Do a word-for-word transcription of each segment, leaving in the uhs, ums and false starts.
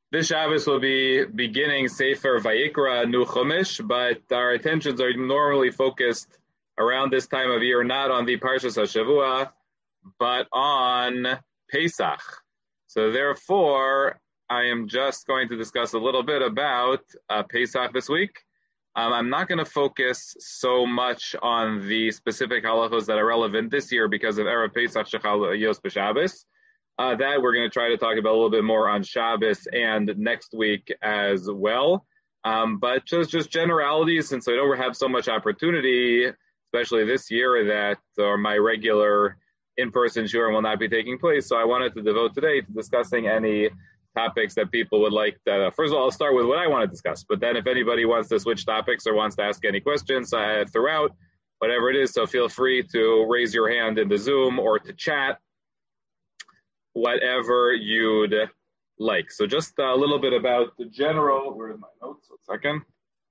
This Shabbos will be beginning Sefer Vayikra New Chumash, but our attentions are normally focused around this time of year, not on the Parshas HaShavua, but on Pesach. So therefore, I am just going to discuss a little bit about uh, Pesach this week. Um, I'm not going to focus so much on the specific halachos that are relevant this year because of Erev Pesach Shechal Yos B'Shabbos. Uh, that we're going to try to talk about a little bit more on Shabbos and next week as well. Um, but just, just generalities, since I don't have so much opportunity, especially this year, that or my regular in-person shiur will not be taking place. So I wanted to devote today to discussing any topics that people would like to, first of all, I'll start with what I want to discuss, but then if anybody wants to switch topics or wants to ask any questions uh, throughout, whatever it is, so feel free to raise your hand in the Zoom or to chat, whatever you'd like. So just a little bit about the general, where are my notes, one second,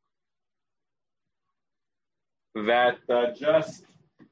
that uh, just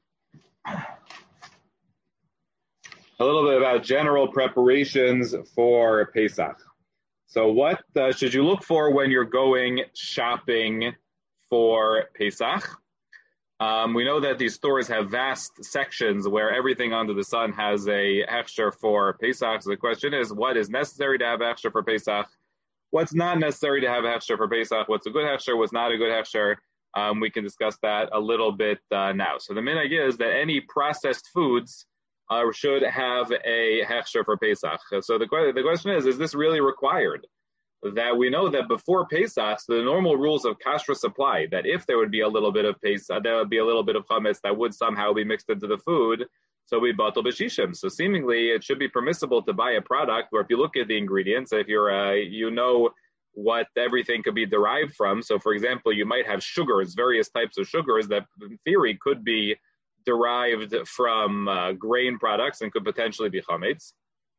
a little bit about general preparations for Pesach. So what uh, should you look for when you're going shopping for Pesach? Um, we know that these stores have vast sections where everything under the sun has a hechsher for Pesach. So the question is, what is necessary to have a hechsher for Pesach? What's not necessary to have a hechsher for Pesach? What's a good hechsher? What's not a good hechsher? Um, we can discuss that a little bit uh, now. So the minhag is that any processed foods uh, should have a hechsher for Pesach. So the, the question is, is this really required? That we know that before Pesach, the normal rules of kashrus apply, that if there would be a little bit of Pesach, there would be a little bit of chametz that would somehow be mixed into the food, so we batal b'shishim. So seemingly it should be permissible to buy a product where if you look at the ingredients, if you're, uh, you know what everything could be derived from. So for example, you might have sugars, various types of sugars that in theory could be derived from uh, grain products and could potentially be chametz.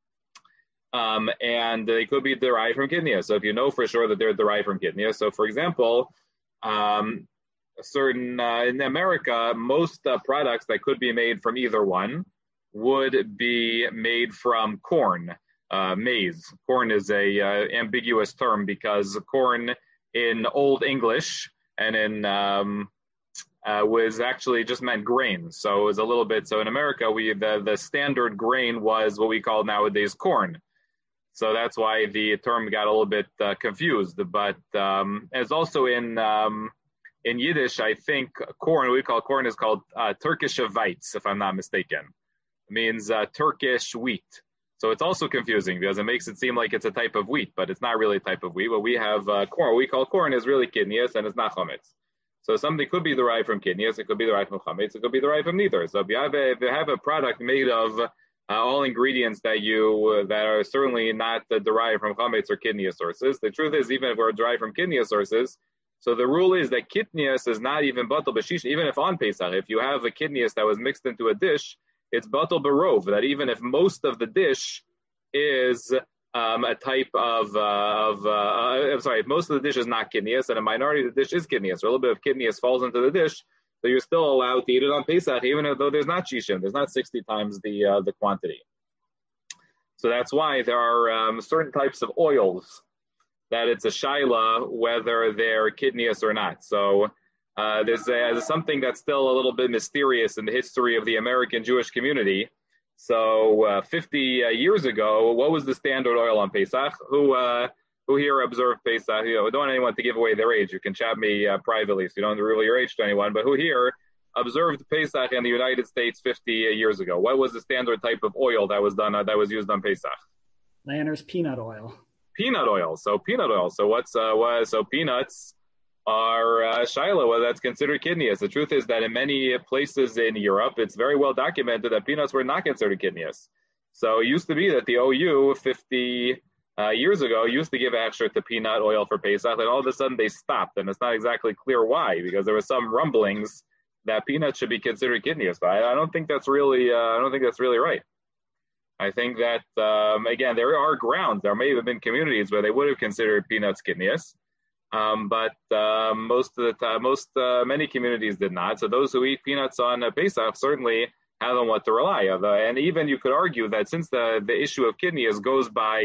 Um, and they could be derived from kidneys. So if you know for sure that they're derived from kidneys, so for example, um, certain uh, in America, most uh, products that could be made from either one would be made from corn, uh, maize. Corn is a uh, ambiguous term because corn in Old English and in um, uh, was actually just meant grain. So it was a little bit. So in America, we the the standard grain was what we call nowadays corn. So that's why the term got a little bit uh, confused. But um, as also in um, in Yiddish, I think corn, what we call corn is called uh, Turkish Weitz, if I'm not mistaken. It means uh, Turkish wheat. So it's also confusing because it makes it seem like it's a type of wheat, but it's not really a type of wheat. What we have uh, corn, what we call corn is really kidneys and it's not chametz. So something could be derived from kidneys, it could be derived from chametz, it could be derived from neither. So if you have a, if you have a product made of Uh, all ingredients that you uh, that are certainly not uh, derived from chametz or kidney sources. The truth is, even if we're derived from kidney sources, so the rule is that kidneys is not even batal b'shish, even if on Pesach, if you have a kidneys that was mixed into a dish, it's batal b'rov, that even if most of the dish is um, a type of, uh, of uh, I'm sorry, if most of the dish is not kidneys and a minority of the dish is kidneys, so a little bit of kidneys falls into the dish, so you're still allowed to eat it on Pesach, even though there's not shishim, there's not sixty times the uh, the quantity. So that's why there are um, certain types of oils that it's a shaila whether they're kidneys or not. So uh, there's, a, there's something that's still a little bit mysterious in the history of the American Jewish community. So uh, fifty uh, years ago, what was the standard oil on Pesach? Who uh, Who here observed Pesach? You know, we don't want anyone to give away their age. You can chat me uh, privately, so you don't reveal your age to anyone. But who here observed Pesach in the United States fifty years ago? What was the standard type of oil that was done uh, that was used on Pesach? Lanner's peanut oil. Peanut oil. So peanut oil. So what's uh, what? So peanuts are uh, shiloh. Well, that's considered kidneys. The truth is that in many places in Europe, it's very well documented that peanuts were not considered kidneys. So it used to be that the O U fifty. Uh, years ago, used to give extra to peanut oil for Pesach, and all of a sudden they stopped, and it's not exactly clear why, because there were some rumblings that peanuts should be considered kidneys. But I, I don't think that's really, uh, I don't think that's really right. I think that um, again, there are grounds. There may have been communities where they would have considered peanuts kidneys, um, but uh, most of the time, most uh, many communities did not. So those who eat peanuts on uh, Pesach certainly have on what to rely on. And even you could argue that since the the issue of kidneys goes by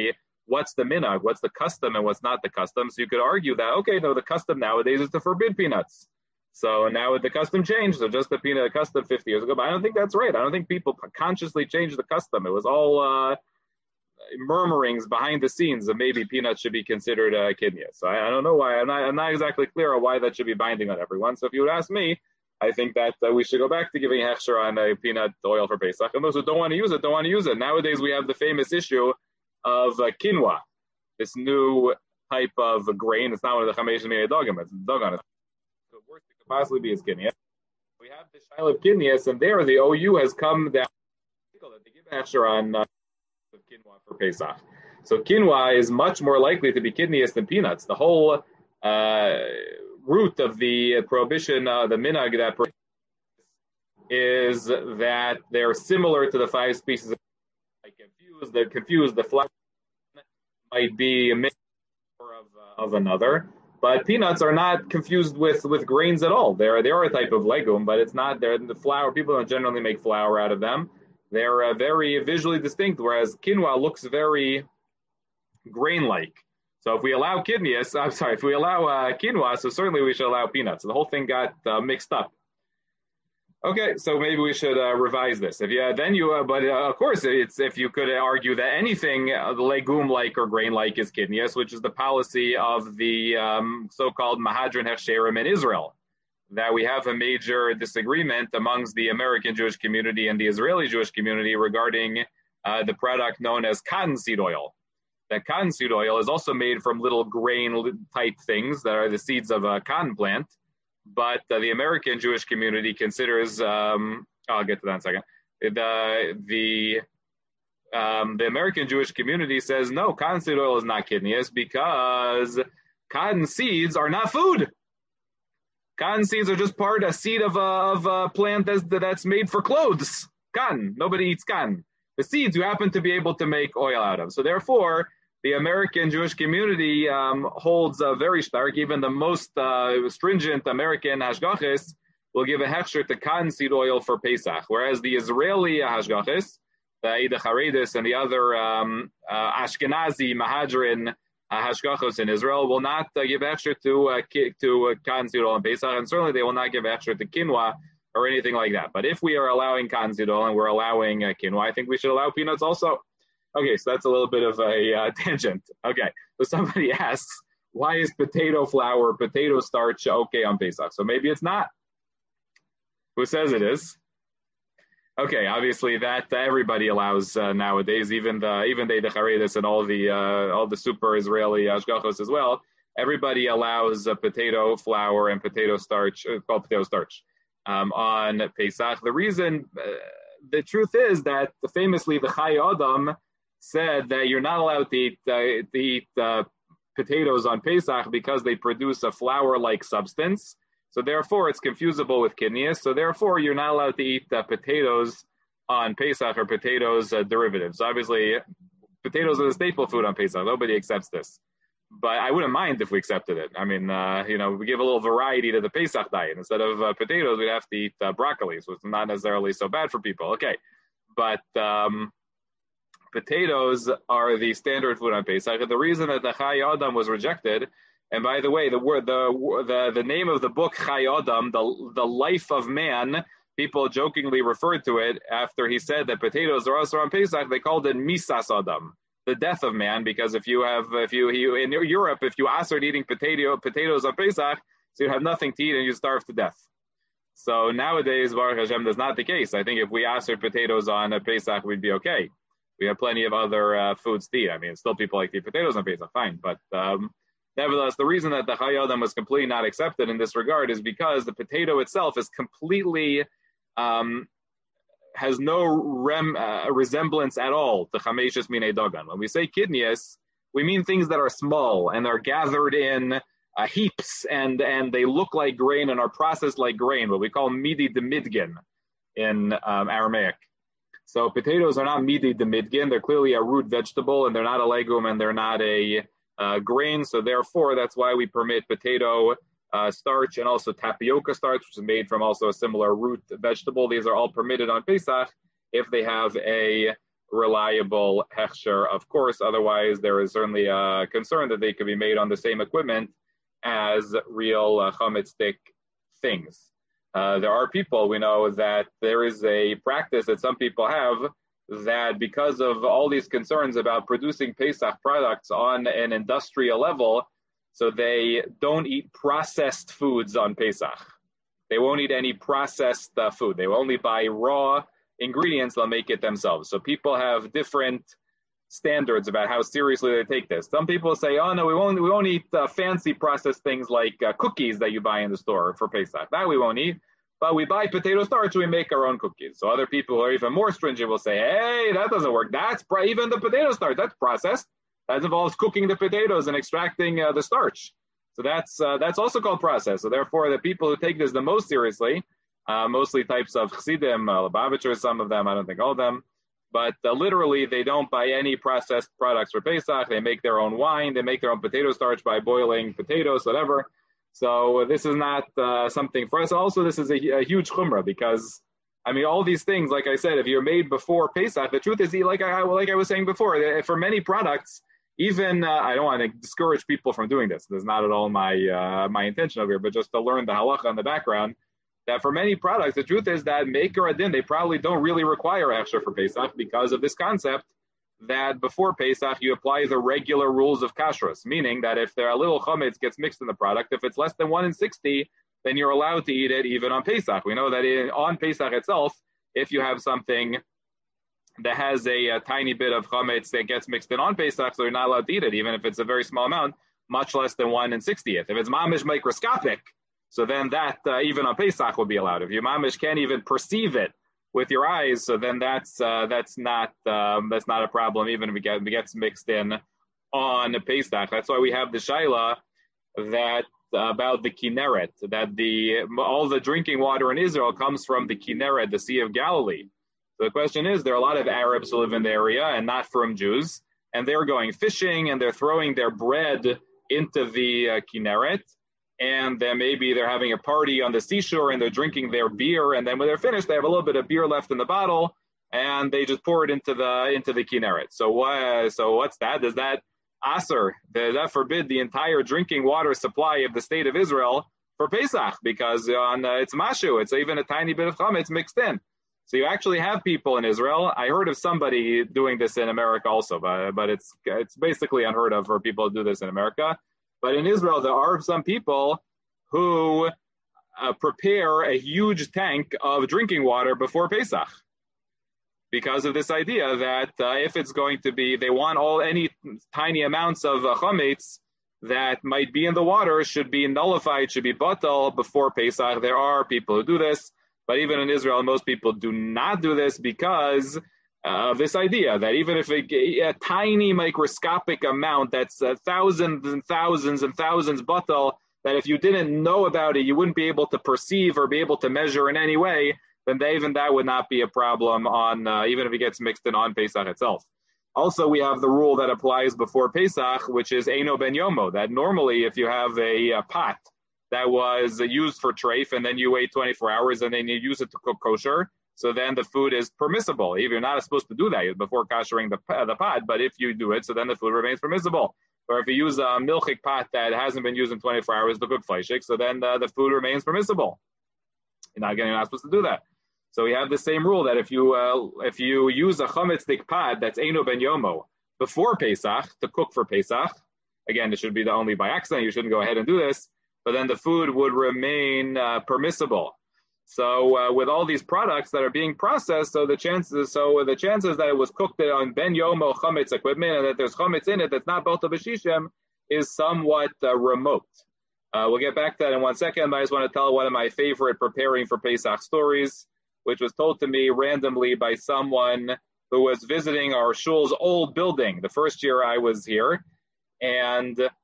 what's the minhag, what's the custom, and what's not the custom. So you could argue that, okay, no, the custom nowadays is to forbid peanuts. So now the custom changed. So just the peanut custom fifty years ago. But I don't think that's right. I don't think people consciously changed the custom. It was all uh, murmurings behind the scenes that maybe peanuts should be considered uh, kidney. So I, I don't know why. I'm not, I'm not exactly clear on why that should be binding on everyone. So if you would ask me, I think that uh, we should go back to giving hechsher on uh, peanut oil for Pesach. And those who don't want to use it, don't want to use it. Nowadays we have the famous issue of uh, quinoa, this new type of grain. It's not one of the chamesh minei dogim. It's dogon. The worst it could possibly be is kidney. We have the shaila of kidneys, and there the O U has come down that they give hechsher on uh, quinoa for Pesach. So quinoa is much more likely to be kidneys than peanuts. The whole uh, root of the prohibition, uh, the minhag that is that they're similar to the five species of like confused. They're confused. The flour might be a mixture of, uh, of another, but peanuts are not confused with, with grains at all. They're they are a type of legume, but it's not. They're the flour. People don't generally make flour out of them. They're uh, very visually distinct, whereas quinoa looks very grain-like. So if we allow kidneys, I'm sorry, if we allow uh, quinoa, so certainly we should allow peanuts. So the whole thing got uh, mixed up. Okay, so maybe we should uh, revise this. If you then you, uh, but uh, of course, it's if you could argue that anything uh, legume-like or grain-like is kidneys, which is the policy of the um, so-called Mahadran Hechsherim in Israel, that we have a major disagreement amongst the American Jewish community and the Israeli Jewish community regarding uh, the product known as cottonseed oil. That cottonseed oil is also made from little grain-type things that are the seeds of a cotton plant, but uh, the American Jewish community considers, um, I'll get to that in a second, the, the, um, the American Jewish community says, no, cottonseed oil is not kidneys because cotton seeds are not food. Cotton seeds are just part, a seed of a, of a plant that's, that's made for clothes. Cotton. Nobody eats cotton. The seeds you happen to be able to make oil out of. So therefore, the American Jewish community um, holds uh, very stark. Even the most uh, stringent American hashgachis will give a hechsher to cottonseed oil for Pesach, whereas the Israeli hashgachis, the Eidach Haredis and the other um, uh, Ashkenazi Mahadrin uh, hashgachos in Israel will not uh, give hechsher to uh, ki- to uh, cottonseed oil in Pesach, and certainly they will not give hechsher to quinoa or anything like that. But if we are allowing cottonseed oil and we're allowing uh, quinoa, I think we should allow peanuts also. Okay, so that's a little bit of a uh, tangent. Okay, so somebody asks, why is potato flour, potato starch okay on Pesach? So maybe it's not. Who says it is? Okay, obviously that uh, everybody allows uh, nowadays, even the even the Haredis and all the uh, all the super Israeli hashgachos as well. Everybody allows uh, potato flour and potato starch, uh, called potato starch, um, on Pesach. The reason, uh, the truth is that famously the Chai Adam said that you're not allowed to eat, uh, to eat uh, potatoes on Pesach because they produce a flour-like substance. So therefore, it's confusable with kidneys. So therefore, you're not allowed to eat uh, potatoes on Pesach or potatoes uh, derivatives. Obviously, potatoes are the staple food on Pesach. Nobody accepts this. But I wouldn't mind if we accepted it. I mean, uh, you know, we give a little variety to the Pesach diet. Instead of uh, potatoes, we'd have to eat uh, broccoli, so it's not necessarily so bad for people. Okay, but um, potatoes are the standard food on Pesach. And the reason that the Chai Adam was rejected, and by the way, the word, the the the name of the book Chai Adam, the the life of man, people jokingly referred to it after he said that potatoes are also on Pesach. They called it Misas Adam, the death of man, because if you have, if you, you in Europe, if you assert eating potato potatoes on Pesach, so you have nothing to eat and you starve to death. So nowadays, Baruch Hashem, that's not the case. I think if we assert potatoes on a Pesach, we'd be okay. We have plenty of other uh, foods to eat. I mean, still people like to eat potatoes on Pesach, fine. But um, nevertheless, the reason that the Chai Adam was completely not accepted in this regard is because the potato itself is completely, um, has no rem, uh, resemblance at all to Chameshes Minei Dagan. When we say kidneys, we mean things that are small and are gathered in uh, heaps and, and they look like grain and are processed like grain, what we call midi de midgin in um, Aramaic. So potatoes are not midi de midgin. They're clearly a root vegetable, and they're not a legume, and they're not a uh, grain. So therefore, that's why we permit potato uh, starch and also tapioca starch, which is made from also a similar root vegetable. These are all permitted on Pesach if they have a reliable hechsher, of course. Otherwise, there is certainly a concern that they could be made on the same equipment as real uh, chametz-stick things. Uh, there are people, we know that there is a practice that some people have that because of all these concerns about producing Pesach products on an industrial level, so they don't eat processed foods on Pesach. They won't eat any processed uh, food. They will only buy raw ingredients. They'll make it themselves. So people have different standards about how seriously they take this. Some people say, oh no, we won't, we won't eat uh, fancy processed things like uh, cookies that you buy in the store for Pesach. That we won't eat. But we buy potato starch, we make our own cookies. So other people who are even more stringent will say, hey, that doesn't work. That's pro- even the potato starch, that's processed. That involves cooking the potatoes and extracting uh, the starch. So that's uh, that's also called process. So therefore, the people who take this the most seriously, uh, mostly types of chassidim, uh, Lubavitchers, some of them, I don't think all of them, but uh, literally they don't buy any processed products for Pesach. They make their own wine. They make their own potato starch by boiling potatoes, whatever. So this is not uh, something for us. Also, this is a, a huge chumrah because, I mean, all these things, like I said, if you're made before Pesach, the truth is, like I, like I was saying before, for many products, even, uh, I don't want to discourage people from doing this. This is not at all my uh, my intention over here, but just to learn the halacha in the background, that for many products, the truth is that maker adin, they probably don't really require hechsher for Pesach because of this concept that before Pesach, you apply the regular rules of kashrus, meaning that if there are little chametz gets mixed in the product, if it's less than one in sixty, then you're allowed to eat it even on Pesach. We know that in, on Pesach itself, if you have something that has a, a tiny bit of chametz that gets mixed in on Pesach, so you're not allowed to eat it, even if it's a very small amount, much less than one in sixtieth. If it's mamish microscopic, so then that uh, even on Pesach will be allowed. If your mamish can't even perceive it with your eyes, so then that's uh, that's not um, that's not a problem, even if it, get, it gets mixed in on Pesach. That's why we have the shaila that uh, about the Kinneret, that the all the drinking water in Israel comes from the Kinneret, the Sea of Galilee. So the question is, there are a lot of Arabs who live in the area and not from Jews, and they're going fishing and they're throwing their bread into the uh, Kinneret. And then maybe they're having a party on the seashore and they're drinking their beer, and then when they're finished, they have a little bit of beer left in the bottle, and they just pour it into the into the Kinneret. So what? So what's that? Does that aser? Does that forbid the entire drinking water supply of the state of Israel for Pesach? Because on uh, it's mashu, it's even a tiny bit of chametz mixed in. So you actually have people in Israel. I heard of somebody doing this in America also, but but it's it's basically unheard of for people to do this in America. But in Israel, there are some people who uh, prepare a huge tank of drinking water before Pesach because of this idea that uh, if it's going to be, they want all any tiny amounts of uh, chametz that might be in the water should be nullified, should be batal before Pesach. There are people who do this, but even in Israel, most people do not do this because of this idea that even if a, a tiny microscopic amount that's uh, thousands and thousands and thousands batal, that if you didn't know about it, you wouldn't be able to perceive or be able to measure in any way, then they, even that would not be a problem on uh, even if it gets mixed in on Pesach itself. Also, we have the rule that applies before Pesach, which is Eino Ben Yomo, that normally if you have a, a pot that was used for treif and then you wait twenty-four hours and then you use it to cook kosher, so then the food is permissible. If you're not supposed to do that before koshering the, the pot, but if you do it, so then the food remains permissible. Or if you use a milchik pot that hasn't been used in twenty-four hours to cook fleishik, so then the, the food remains permissible. You're not, again, you're not supposed to do that. So we have the same rule that if you uh, if you use a chametz pot that's Eino Ben Yomo before Pesach to cook for Pesach, again, it should be the only by accident. You shouldn't go ahead and do this, but then the food would remain uh, permissible. So uh, with all these products that are being processed, so the chances, so the chances that it was cooked on Ben Yomo chametz equipment and that there's chametz in it that's not Balta B'Shishim is somewhat uh, remote. Uh, we'll get back to that in one second, but I just want to tell one of my favorite preparing for Pesach stories, which was told to me randomly by someone who was visiting our shul's old building the first year I was here, and uh,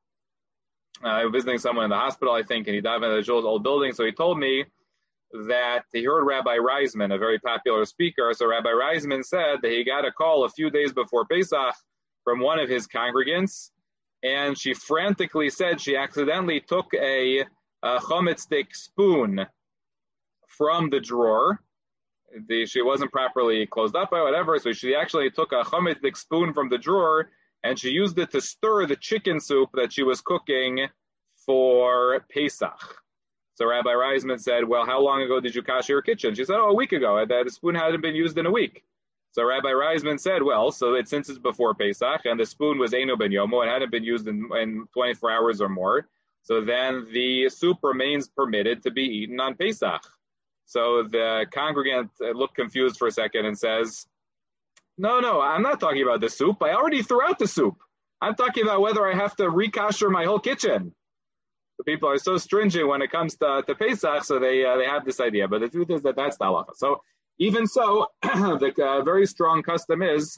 I was visiting someone in the hospital, I think, and he dived into the shul's old building, so he told me that he heard Rabbi Reisman, a very popular speaker. So Rabbi Reisman said that he got a call a few days before Pesach from one of his congregants, and she frantically said she accidentally took a, a chametz stick spoon from the drawer the, she wasn't properly closed up by whatever, so she actually took a chametzik spoon from the drawer and she used it to stir the chicken soup that she was cooking for Pesach. So Rabbi Reisman said, well, how long ago did you kasher your kitchen? She said, oh, a week ago. The spoon hadn't been used in a week. So Rabbi Reisman said, well, so it, since it's before Pesach and the spoon was Eino ben Yomo and hadn't been used in, in twenty-four hours or more, so then the soup remains permitted to be eaten on Pesach. So the congregant looked confused for a second and says, no, no, I'm not talking about the soup. I already threw out the soup. I'm talking about whether I have to rekasher my whole kitchen. The people are so stringent when it comes to, to Pesach, so they uh, they have this idea. But the truth is that that's the halacha. So even so, the uh, very strong custom is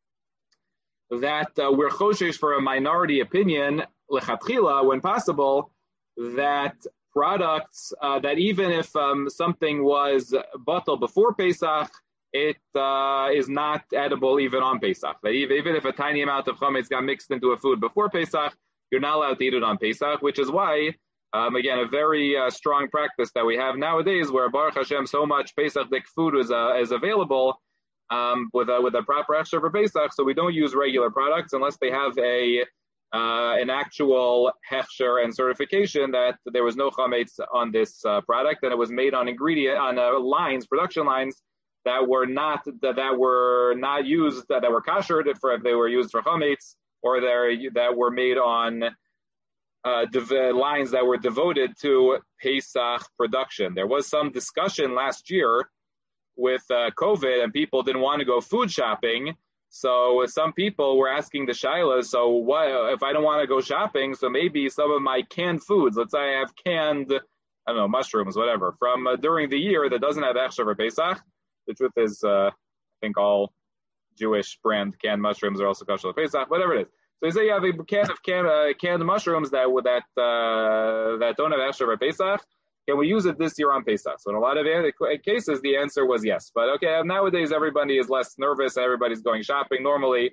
that uh, we're choshesh for a minority opinion, lechatchila, when possible, that products, uh, that even if um, something was bottled before Pesach, it uh, is not edible even on Pesach. That even, even if a tiny amount of chametz got mixed into a food before Pesach, you're not allowed to eat it on Pesach, which is why, um, again, a very uh, strong practice that we have nowadays, where Baruch Hashem, so much Pesach-dik food is uh, is available um, with a with a proper extra for Pesach. So we don't use regular products unless they have a uh, an actual hechsher and certification that there was no chametz on this uh, product and it was made on ingredient on uh, lines, production lines that were not that, that were not used that, that were kashered for if they were used for chametz, or that were made on uh, dev- lines that were devoted to Pesach production. There was some discussion last year with uh, COVID, and people didn't want to go food shopping. So some people were asking the Shaila, so what if I don't want to go shopping? So maybe some of my canned foods, let's say I have canned, I don't know, mushrooms, whatever, from uh, during the year that doesn't have extra for Pesach. The truth is, uh, I think all Jewish brand canned mushrooms are also kosher Pesach, whatever it is. So you say you have a can of can, uh, canned mushrooms that that uh, that don't have extra for Pesach. Can we use it this year on Pesach? So in a lot of cases, the answer was yes. But okay, nowadays everybody is less nervous. Everybody's going shopping normally.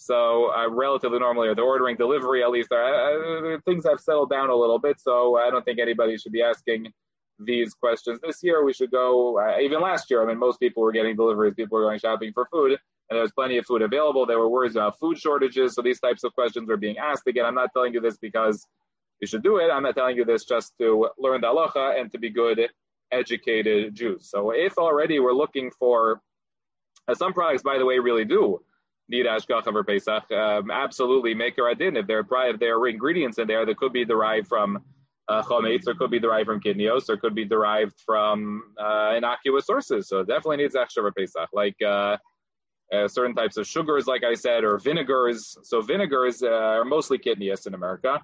So uh, relatively normally, or they're ordering delivery at least. Uh, things have settled down a little bit. So I don't think anybody should be asking these questions this year. We should go, uh, even last year, I mean, most people were getting deliveries. People were going shopping for food. And there was plenty of food available. There were worries about food shortages. So these types of questions were being asked. Again, I'm not telling you this because you should do it. I'm not telling you this just to learn the halacha and to be good, educated Jews. So if already we're looking for, uh, some products, by the way, really do need hashgacha for Pesach, um, absolutely make or adin. If there are, if there are ingredients in there that could be derived from uh, chometz, or could be derived from kidneos, or could be derived from uh, innocuous sources. So it definitely needs extra for Pesach, like uh, uh, certain types of sugars, like I said, or vinegars. So vinegars uh, are mostly kidneous in America.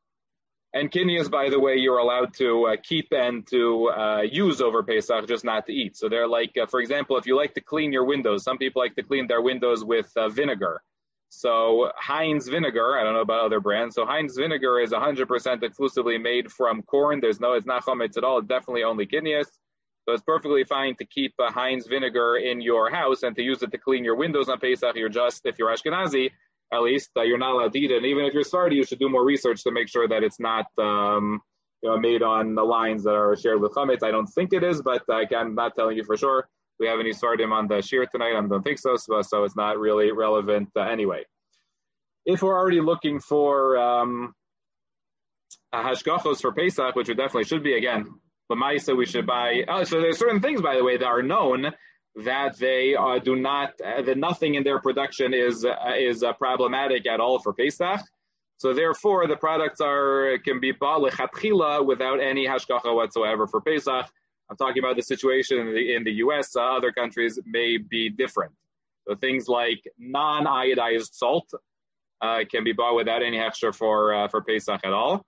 And kidneys, by the way, you're allowed to uh, keep and to uh, use over Pesach, just not to eat. So they're like, uh, for example, if you like to clean your windows, some people like to clean their windows with uh, vinegar. So Heinz vinegar, I don't know about other brands. So Heinz vinegar is one hundred percent exclusively made from corn. There's no, it's not chometz at all. It's definitely only kidneys. So it's perfectly fine to keep uh, Heinz vinegar in your house and to use it to clean your windows on Pesach. You're just, if you're Ashkenazi, at least uh, you're not allowed to eat it. And even if you're Sephardi, you should do more research to make sure that it's not um, you know, made on the lines that are shared with chametz. I don't think it is, but uh, I'm not telling you for sure. We have any Sephardim on the shir tonight. I don't think so, so, so it's not really relevant uh, anyway. If we're already looking for um, hashgachos for Pesach, which we definitely should be, again, but Maisa, we should buy. Oh, so there's certain things, by the way, that are known that they uh, do not, uh, that nothing in their production is uh, is uh, problematic at all for Pesach. So therefore, the products are can be bought lechatchila without any hashgacha whatsoever for Pesach. I'm talking about the situation in the in the U S. Uh, other countries may be different. So things like non-iodized salt uh, can be bought without any hechsher for uh, for Pesach at all.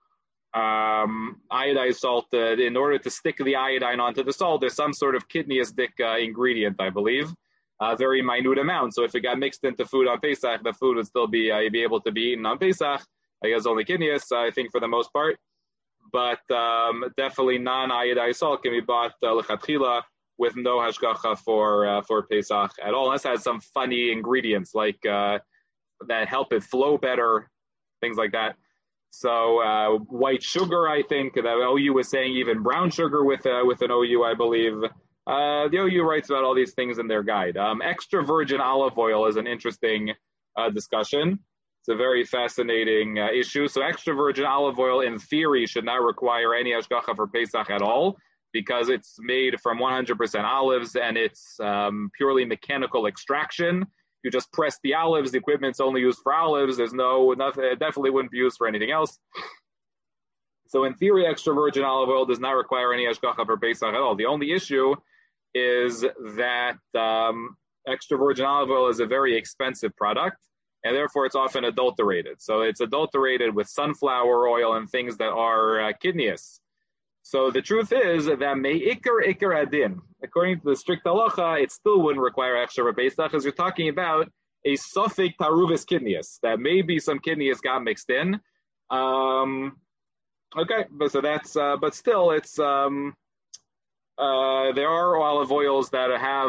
Um, iodized salt, uh, in order to stick the iodine onto the salt, there's some sort of kidneistic uh, ingredient, I believe, a very minute amount. So if it got mixed into food on Pesach, the food would still be uh, be able to be eaten on Pesach. I guess only kidneys, I think, for the most part. But um, definitely non-iodized salt can be bought uh, lechatchila with no hashgacha for uh, for Pesach at all, unless it has some funny ingredients like uh, that help it flow better, things like that. So uh, white sugar, I think that O U was saying even brown sugar with uh, with an O U, I believe, Uh, the O U writes about all these things in their guide. Um, extra virgin olive oil is an interesting uh, discussion. It's a very fascinating uh, issue. So extra virgin olive oil, in theory, should not require any hashgacha for Pesach at all, because it's made from one hundred percent olives and it's um, purely mechanical extraction. You just press the olives. The equipment's only used for olives. There's no, nothing, it definitely wouldn't be used for anything else. So in theory, extra virgin olive oil does not require any hashgacha for Pesach at all. The only issue is that um, extra virgin olive oil is a very expensive product, and therefore it's often adulterated. So it's adulterated with sunflower oil and things that are uh, kidneous. So the truth is that me'ikar ikar adin, according to the strict halacha, it still wouldn't require extra for Pesach, because you're talking about a sofik taruvis kidneous, that maybe some kidneys got mixed in. Um, okay, but so that's, uh, but still it's, um, uh, there are olive oils that have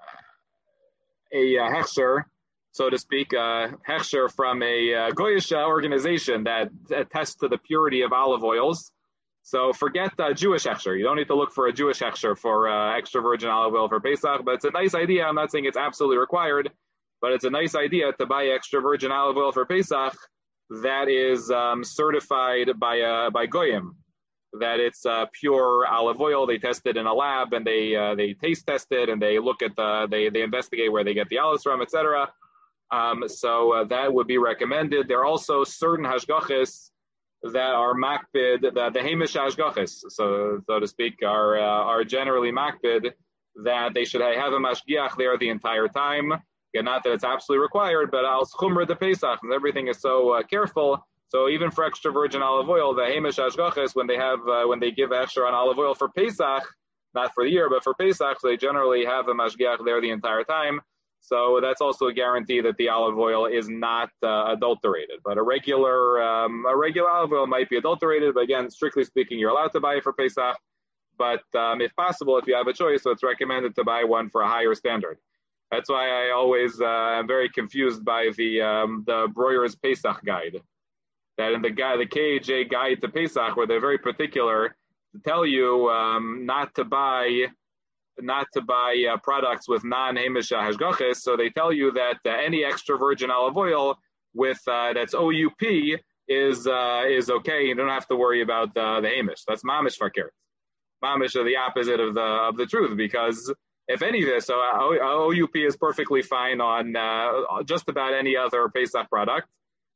a uh, hechsher, so to speak, uh, hechsher from a uh, Goyish organization that attests to the purity of olive oils. So forget uh, Jewish hechsher. You don't need to look for a Jewish hechsher for uh, extra virgin olive oil for Pesach, but it's a nice idea. I'm not saying it's absolutely required, but it's a nice idea to buy extra virgin olive oil for Pesach that is um, certified by uh, by Goyim, that it's uh, pure olive oil. They test it in a lab, and they uh, they taste test it, and they look at the they they investigate where they get the olives from, et cetera. Um, so uh, that would be recommended. There are also certain hashgachas that are makbid, that the hamish hashgachas, so so to speak, are uh, are generally makbid, that they should have a mashgiach there the entire time. Again, not that it's absolutely required, but al schumra de Pesach, and everything is so uh, careful. So even for extra virgin olive oil, the hamish hashgachas, when they have uh, when they give extra on olive oil for Pesach, not for the year, but for Pesach, they generally have a mashgiach there the entire time. So that's also a guarantee that the olive oil is not uh, adulterated. But a regular um, a regular olive oil might be adulterated. But again, strictly speaking, you're allowed to buy it for Pesach. But um, if possible, if you have a choice, so it's recommended to buy one for a higher standard. That's why I always uh, am very confused by the um, the Breuer's Pesach guide. That in the guide, the K H A guide to Pesach, where they're very particular to tell you um, not to buy. not to buy uh, products with non-hamish hashgachas. So they tell you that uh, any extra virgin olive oil with uh, that's O U P is uh, is okay. You don't have to worry about uh, the hamish. That's mamish fakir. Mamish are the opposite of the of the truth, because if any of this, so uh, O U P is perfectly fine on uh, just about any other Pesach product,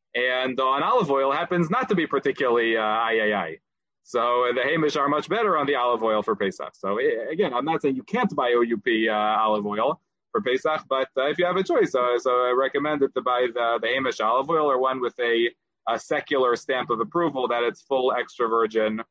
and on olive oil happens not to be particularly uh, I A I. So the hamish are much better on the olive oil for Pesach. So again, I'm not saying you can't buy O U P uh, olive oil for Pesach, but uh, if you have a choice, uh, so I recommend it to buy the, the hamish olive oil, or one with a, a secular stamp of approval that it's full extra virgin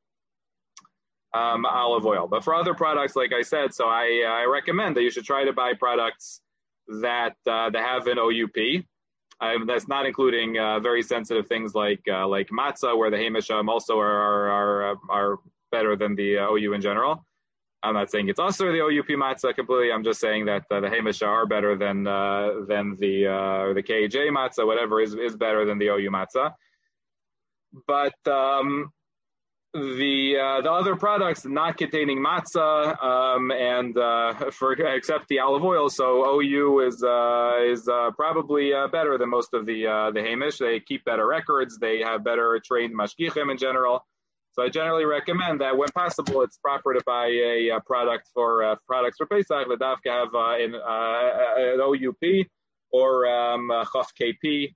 um, olive oil. But for other products, like I said, so I, I recommend that you should try to buy products that uh, that have an O U P. Um, that's not including uh, very sensitive things like uh, like matzah, where the hamisham also are are, are are better than the uh, O U in general. I'm not saying it's also the O U P matzah completely. I'm just saying that uh, the hamish are better than uh, than the uh, the K J matzah, whatever is is better than the O U matzah. But um, the uh, the other products not containing matzah um, and uh, for except the olive oil, so O U is uh, is uh, probably uh, better than most of the uh, the hamish. They keep better records. They have better trained mashgichim in general. So I generally recommend that when possible, it's proper to buy a, a product for uh, products for Pesach. The dafka have uh, in, uh, an O U P or um, Chaf K P.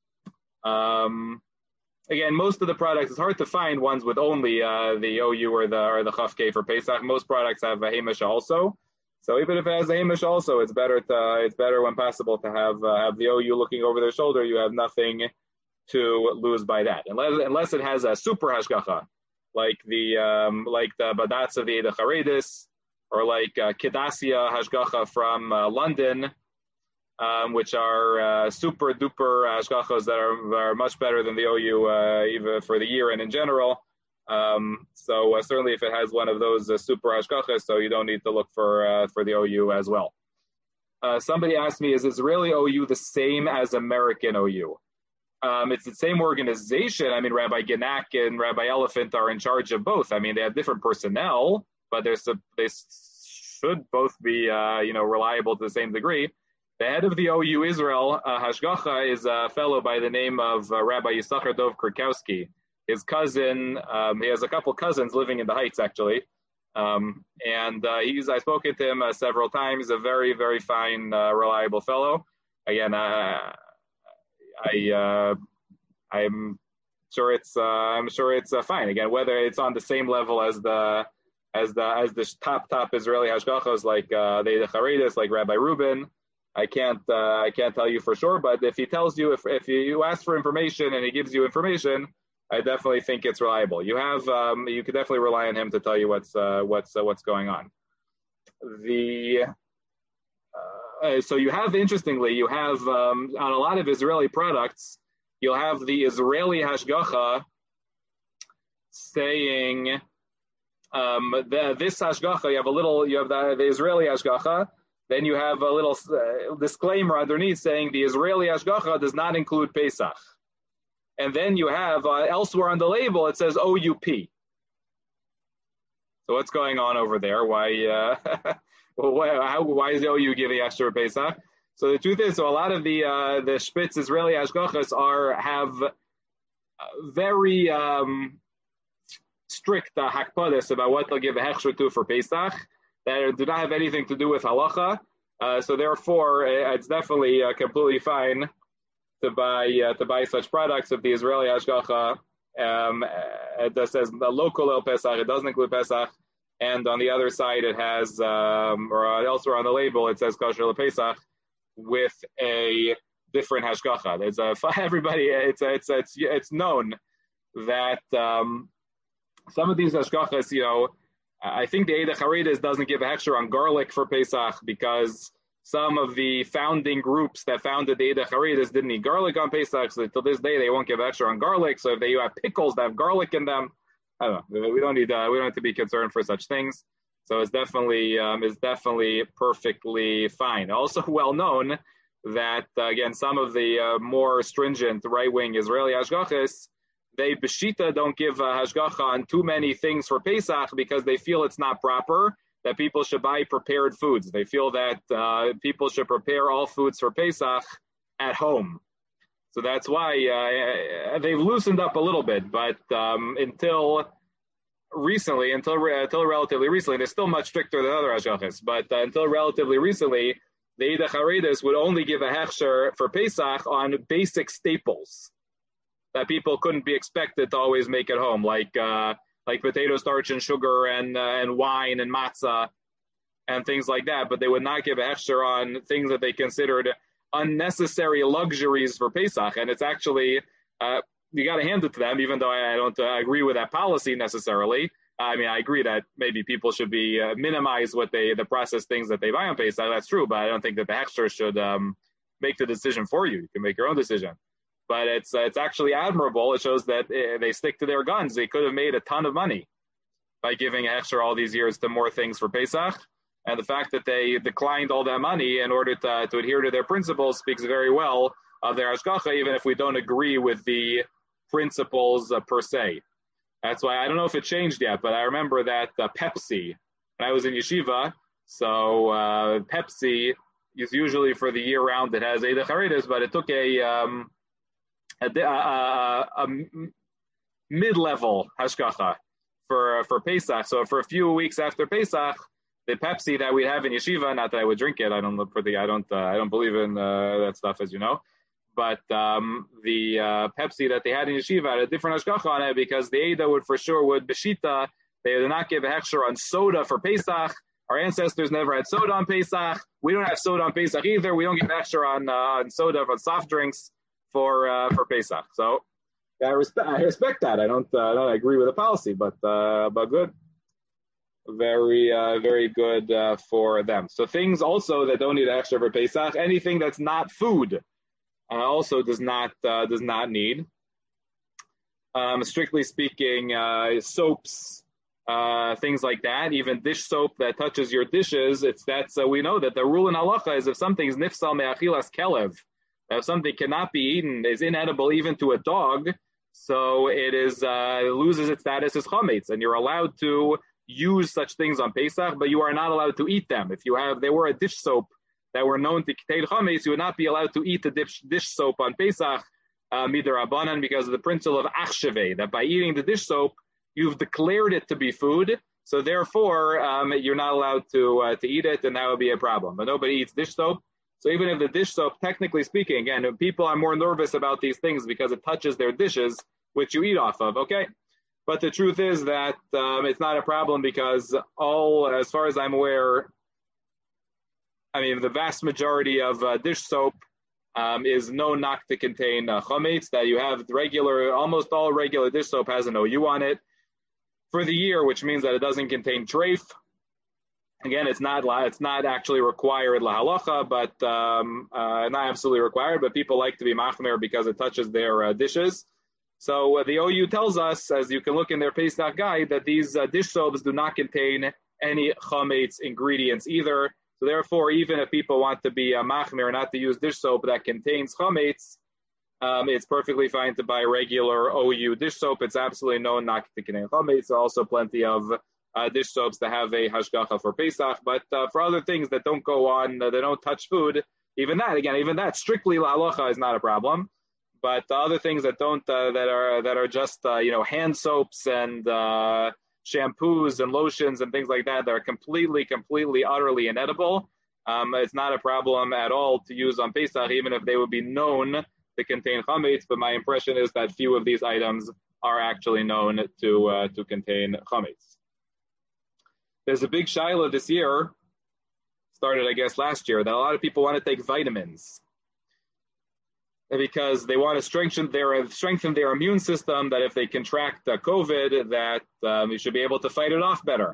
Um, Again, most of the products, it's hard to find ones with only uh, the O U or the or the Chaf K for Pesach. Most products have a hamish also. So even if it has a hamish also, it's better to it's better when possible to have uh, have the O U looking over their shoulder. You have nothing to lose by that, unless unless it has a super hashgacha, like the um, like the badatz of the Eda Charedis, or like uh, Kedasia hashgacha from uh, London. Um, which are uh, super duper hashgachos that are, are much better than the O U, uh, even for the year and in general. Um, so uh, certainly, if it has one of those uh, super hashgachos, so you don't need to look for uh, for the O U as well. Uh, somebody asked me, is Israeli O U the same as American O U? Um, it's the same organization. I mean, Rabbi Genak and Rabbi Elephant are in charge of both. I mean, they have different personnel, but there's a, they should both be, uh, you know, reliable to the same degree. The head of the O U Israel uh, Hashgacha is a fellow by the name of uh, Rabbi Yisachar Dov Krakowski. His cousin, um, he has a couple cousins living in the Heights, actually. Um, and uh, he's, I've spoken to him uh, several times, a very, very fine, uh, reliable fellow. Again, uh, I, uh, I'm sure it's, uh, I'm sure it's uh, fine. Again, whether it's on the same level as the, as the, as the top, top Israeli Hashgachos, like uh, the Charedes, like Rabbi Rubin, I can't, uh, I can't tell you for sure. But if he tells you, if if you ask for information and he gives you information, I definitely think it's reliable. You have, um, you could definitely rely on him to tell you what's, uh, what's, uh, what's going on. The, uh, so you have, interestingly, you have um, on a lot of Israeli products, you'll have the Israeli Hashgacha saying, um, the, this Hashgacha, you have a little, you have the, the Israeli Hashgacha, then you have a little uh, disclaimer underneath saying the Israeli Hashgacha does not include Pesach. And then you have uh, elsewhere on the label, it says O U P. So what's going on over there? Why, uh, why, how, why is the O U giving extra Pesach? So the truth is, so a lot of the uh, the Spitz Israeli Hashgachas are have very um, strict uh, hakpadas about what they'll give a hechsher to for Pesach that do not have anything to do with halacha. Uh, so therefore, it's definitely uh, completely fine to buy uh, to buy such products of the Israeli Hashgacha. Um, it says the local El Pesach, it doesn't include Pesach, and on the other side it has, um, or elsewhere on the label it says Kosher El Pesach with a different Hashgacha. There's a for everybody. It's it's it's it's known that um, some of these Hashgachas, you know, I think the Eida Charedes doesn't give a hechsher on garlic for Pesach because some of the founding groups that founded the Eida Charedes didn't eat garlic on Pesach, so till this day they won't give extra on garlic. So if they have pickles that have garlic in them, I don't know. We don't need uh, we don't have to be concerned for such things. So it's definitely um, it's definitely perfectly fine. Also well known that uh, again some of the uh, more stringent right wing Israeli hashgachas, they b'shita don't give uh, hashgacha on too many things for Pesach because they feel it's not proper. That people should buy prepared foods. They feel that uh, people should prepare all foods for Pesach at home. So that's why uh, they've loosened up a little bit, but um, until recently, until until relatively recently, they're still much stricter than other hashgachas, but uh, until relatively recently, the Eida Charedes would only give a hechsher for Pesach on basic staples that people couldn't be expected to always make at home, like uh, like potato starch and sugar and uh, and wine and matzah and things like that. But they would not give a hechsher on things that they considered unnecessary luxuries for Pesach. And it's actually, uh, you got to hand it to them, even though I, I don't uh, agree with that policy necessarily. I mean, I agree that maybe people should be uh, minimize what they, the processed things that they buy on Pesach. That's true, but I don't think that the hechsher should um, make the decision for you. You can make your own decision. But it's uh, it's actually admirable. It shows that uh, they stick to their guns. They could have made a ton of money by giving extra all these years to more things for Pesach. And the fact that they declined all that money in order to, uh, to adhere to their principles speaks very well of their hashgacha, even if we don't agree with the principles uh, per se. That's why I don't know if it changed yet, but I remember that uh, Pepsi, when I was in yeshiva, so uh, Pepsi is usually for the year round. It has Eida Charedes, but it took a... Um, A, a, a mid-level hashgacha for for Pesach. So for a few weeks after Pesach, the Pepsi that we have in yeshiva, not that I would drink it, I don't look for the, I don't, uh, I don't believe in uh, that stuff, as you know. But um, the uh, Pepsi that they had in yeshiva had a different hashgacha on it because the Eida would for sure would beshita. They did not give a hechsher on soda for Pesach. Our ancestors never had soda on Pesach. We don't have soda on Pesach either. We don't give a hechsher on uh, on soda on soft drinks for uh, for Pesach. So yeah, I respect I respect that. I don't uh, I don't agree with the policy, but uh, but good, very uh, very good uh, for them. So things also that don't need extra for Pesach, anything that's not food, uh, also does not uh, does not need. Um, strictly speaking, uh, soaps, uh, things like that, even dish soap that touches your dishes. It's that's uh, we know that the rule in halacha is if something's nifsal me'achilas kelev. If something cannot be eaten, is inedible even to a dog, so it is uh, it loses its status as chametz, and you're allowed to use such things on Pesach, but you are not allowed to eat them. If you have, they were a dish soap that were known to contain chametz, you would not be allowed to eat the dish, dish soap on Pesach, uh, midirabanan, because of the principle of achshave, that by eating the dish soap, you've declared it to be food, so therefore um, you're not allowed to uh, to eat it, and that would be a problem. But nobody eats dish soap, so even if the dish soap, technically speaking, again, people are more nervous about these things because it touches their dishes, which you eat off of, okay? But the truth is that um, it's not a problem because all, as far as I'm aware, I mean, the vast majority of uh, dish soap um, is known not to contain uh, chametz, that you have regular, almost all regular dish soap has an O U on it for the year, which means that it doesn't contain treif. Again, it's not it's not actually required lahalacha, but um, uh, not absolutely required, but people like to be machmer because it touches their uh, dishes. So uh, the O U tells us, as you can look in their Pesach guide, that these uh, dish soaps do not contain any chametz ingredients either. So therefore, even if people want to be a machmir, not to use dish soap that contains chametz, um, it's perfectly fine to buy regular O U dish soap. It's absolutely known not to contain chametz. There are also plenty of uh, dish soaps that have a hashgacha for Pesach, but uh, for other things that don't go on, uh, they don't touch food, even that, again, even that, strictly lahalacha is not a problem. But the other things that don't, uh, that are that are just, uh, you know, hand soaps and uh, shampoos and lotions and things like that, that are completely, completely, utterly inedible. Um, it's not a problem at all to use on Pesach, even if they would be known to contain chametz. But my impression is that few of these items are actually known to uh, to contain chametz. There's a big shaila this year, started I guess last year, that a lot of people want to take vitamins because they want to strengthen their strengthen their immune system, that if they contract uh, COVID, that um, you should be able to fight it off better.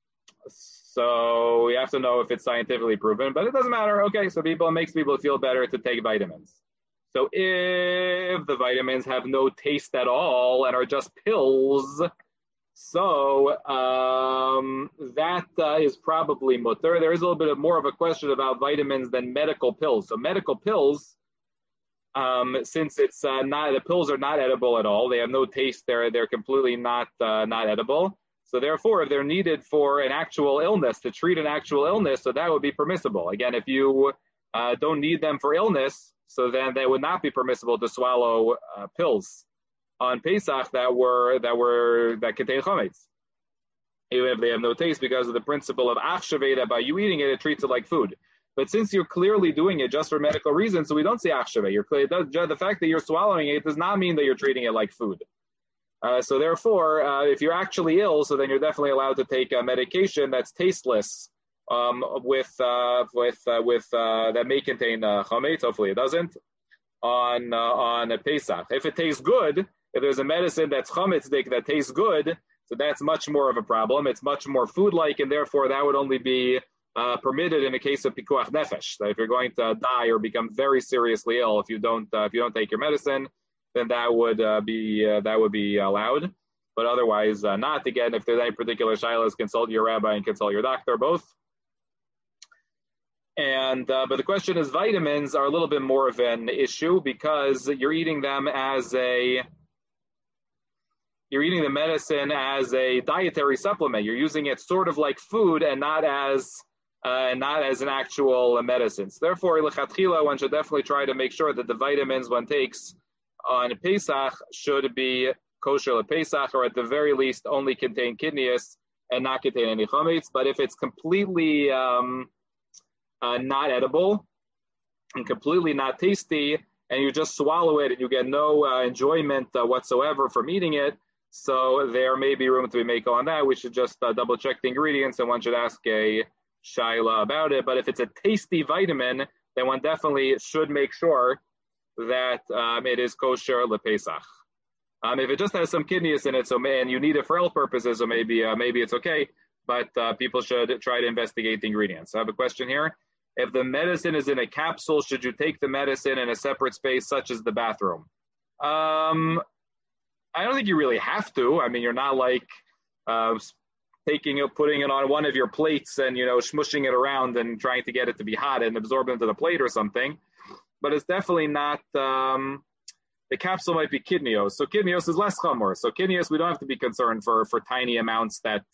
So we have to know if it's scientifically proven, but it doesn't matter. Okay, so people, it makes people feel better to take vitamins. So if the vitamins have no taste at all and are just pills, so um, that uh, is probably mutter. There is a little bit of more of a question about vitamins than medical pills. So medical pills, Um, since it's uh, not, the pills are not edible at all. They have no taste. They're they're completely not uh, not edible. So therefore, if they're needed for an actual illness, to treat an actual illness, so that would be permissible. Again, if you uh, don't need them for illness, so then they would not be permissible to swallow uh, pills on Pesach that were that were that contain chametz, even if they have no taste, because of the principle of achshaveh, that by you eating it, it treats it like food. But since you're clearly doing it just for medical reasons, so we don't say achshave. You're clear, the fact that you're swallowing it does not mean that you're treating it like food. Uh, so therefore, uh, if you're actually ill, so then you're definitely allowed to take a medication that's tasteless, um, with uh, with uh, with uh, that may contain uh, chametz. Hopefully, it doesn't on uh, on a Pesach. If it tastes good, if there's a medicine that's chametzdik that tastes good, so that's much more of a problem. It's much more food-like, and therefore that would only be Uh, permitted in the case of pikuach nefesh. So if you're going to die or become very seriously ill, if you don't uh, if you don't take your medicine, then that would uh, be uh, that would be allowed. But otherwise, uh, not. Again, if there's any particular shilas, consult your rabbi and consult your doctor, both. And uh, but the question is, vitamins are a little bit more of an issue because you're eating them as a you're eating the medicine as a dietary supplement. You're using it sort of like food and not as Uh, and not as an actual uh, medicine. So therefore, lechatchila, one should definitely try to make sure that the vitamins one takes on Pesach should be kosher le Pesach, or at the very least only contain kidneys and not contain any chametz. But if it's completely um, uh, not edible and completely not tasty, and you just swallow it and you get no uh, enjoyment uh, whatsoever from eating it, so there may be room to be made on that. We should just uh, double check the ingredients, and one should ask a shaila about it. But if it's a tasty vitamin, then one definitely should make sure that um, it is kosher lepesach. Um, if it just has some kidneys in it, so man, you need it for health purposes, so maybe uh, maybe it's okay. But uh, people should try to investigate the ingredients. I have a question here. If the medicine is in a capsule, should you take the medicine in a separate space, such as the bathroom? Um, I don't think you really have to. I mean, you're not like uh, taking it, putting it on one of your plates and, you know, smushing it around and trying to get it to be hot and absorb into the plate or something. But it's definitely not, um, the capsule might be kidneos. So kidneos is less chamor. So kidneos, we don't have to be concerned for, for tiny amounts that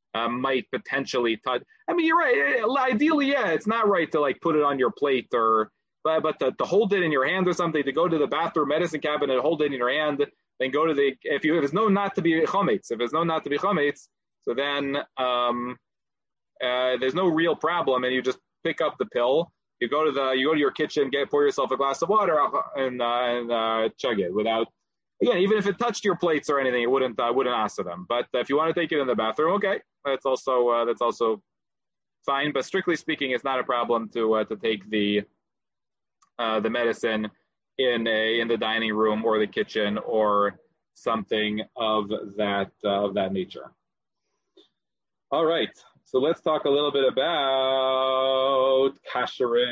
uh, might potentially touch. I mean, you're right. Ideally, yeah, it's not right to like put it on your plate or, but, but to, to hold it in your hand or something, to go to the bathroom medicine cabinet, hold it in your hand, then go to the, if you, if it's known not to be chometz, if it's known not to be chometz, so then um, uh, there's no real problem, and you just pick up the pill. You go to the, you go to your kitchen, get pour yourself a glass of water, and uh, and uh, chug it without. Again, even if it touched your plates or anything, it wouldn't uh, wouldn't answer them. But if you want to take it in the bathroom, okay, that's also uh, that's also fine. But strictly speaking, it's not a problem to uh, to take the uh, the medicine in a in the dining room or the kitchen or something of that uh, of that nature. All right. So let's talk a little bit about kashering.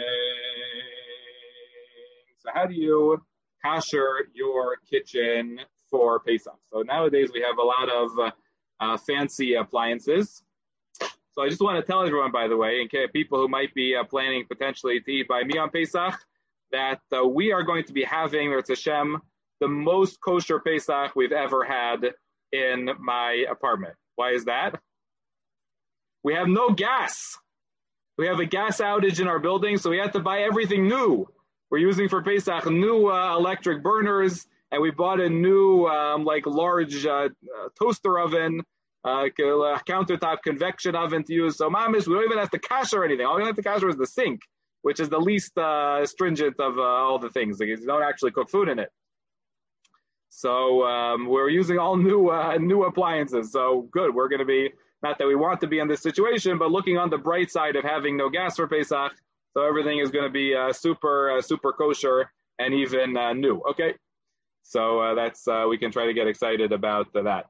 So how do you kasher your kitchen for Pesach? So nowadays we have a lot of uh, uh, fancy appliances. So I just want to tell everyone, by the way, in case people who might be uh, planning potentially to eat by me on Pesach, that uh, we are going to be having, Mirz Hashem, the most kosher Pesach we've ever had in my apartment. Why is that? We have no gas. We have a gas outage in our building, so we had to buy everything new. We're using for Pesach new uh, electric burners, and we bought a new um, like large uh, uh, toaster oven, uh, countertop convection oven to use. So mamish, we don't even have to kasher anything. All we have to kasher is the sink, which is the least uh, stringent of uh, all the things. Like, you don't actually cook food in it. So um, we're using all new uh, new appliances. So good, we're going to be. Not that we want to be in this situation, but looking on the bright side of having no gas for Pesach, so everything is going to be uh, super, uh, super kosher and even uh, new. Okay, so uh, that's uh, we can try to get excited about uh, that.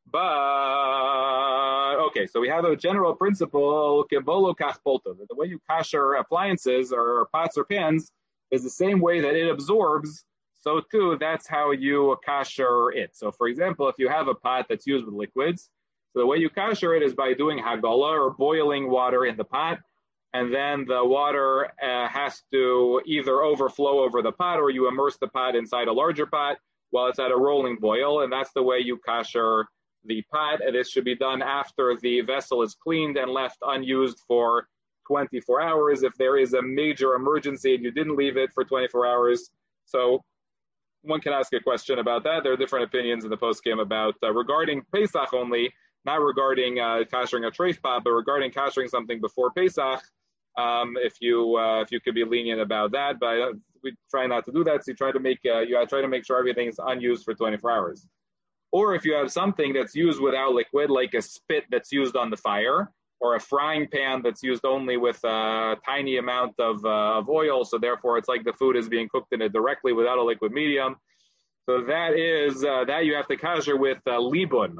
But okay, so we have a general principle: kebolo kach polto. The way you kasher appliances or pots or pans is the same way that it absorbs. So too, that's how you kasher it. So, for example, if you have a pot that's used with liquids. So the way you kasher it is by doing hagala, or boiling water in the pot, and then the water uh, has to either overflow over the pot, or you immerse the pot inside a larger pot while it's at a rolling boil, and that's the way you kasher the pot. And this should be done after the vessel is cleaned and left unused for twenty-four hours. If there is a major emergency and you didn't leave it for twenty-four hours, so one can ask a question about that. There are different opinions in the post-game about uh, regarding Pesach only. Not regarding uh, kashering a treif pot, but regarding kashering something before Pesach, um, if you uh, if you could be lenient about that, but uh, we try not to do that. So you try to make uh, you try to make sure everything is unused for twenty-four hours. Or if you have something that's used without liquid, like a spit that's used on the fire, or a frying pan that's used only with a tiny amount of uh, of oil, so therefore it's like the food is being cooked in it directly without a liquid medium. So that is uh, that you have to kasher with uh, libun.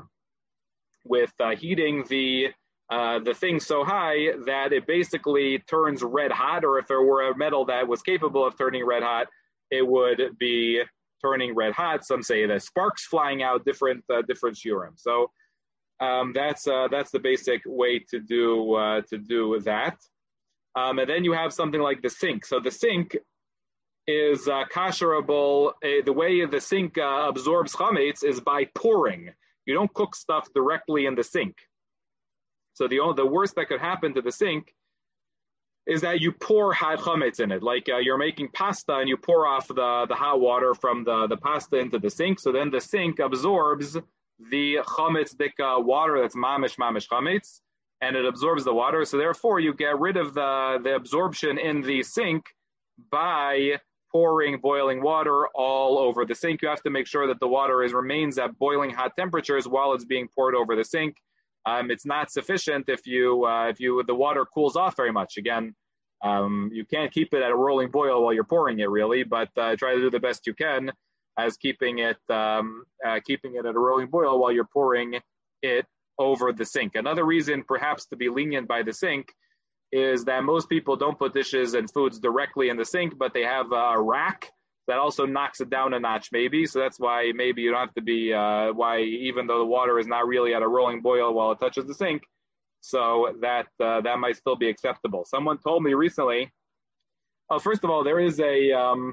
With uh, heating the uh, the thing so high that it basically turns red hot, or if there were a metal that was capable of turning red hot, it would be turning red hot. Some say that sparks flying out, different uh, different shiurim. So um, that's uh, that's the basic way to do uh, to do that. Um, and then you have something like the sink. So the sink is uh, kasherable. Uh, the way the sink uh, absorbs chametz is by pouring. You don't cook stuff directly in the sink. So the the worst that could happen to the sink is that you pour hot chametz in it. Like uh, you're making pasta and you pour off the, the hot water from the, the pasta into the sink. So then the sink absorbs the chametz dika water that's mamish mamish chametz, and it absorbs the water. So therefore you get rid of the, the absorption in the sink by pouring boiling water all over the sink. You have to make sure that the water is remains at boiling hot temperatures while it's being poured over the sink. Um, it's not sufficient if you uh, if you the water cools off very much. Again, um, you can't keep it at a rolling boil while you're pouring it, really. But uh, try to do the best you can as keeping it um, uh, keeping it at a rolling boil while you're pouring it over the sink. Another reason, perhaps, to be lenient by the sink is that most people don't put dishes and foods directly in the sink, but they have a rack that also knocks it down a notch, maybe. So that's why maybe you don't have to be, uh, why even though the water is not really at a rolling boil while it touches the sink, so that uh, that might still be acceptable. Someone told me recently, oh, first of all, there is a, um,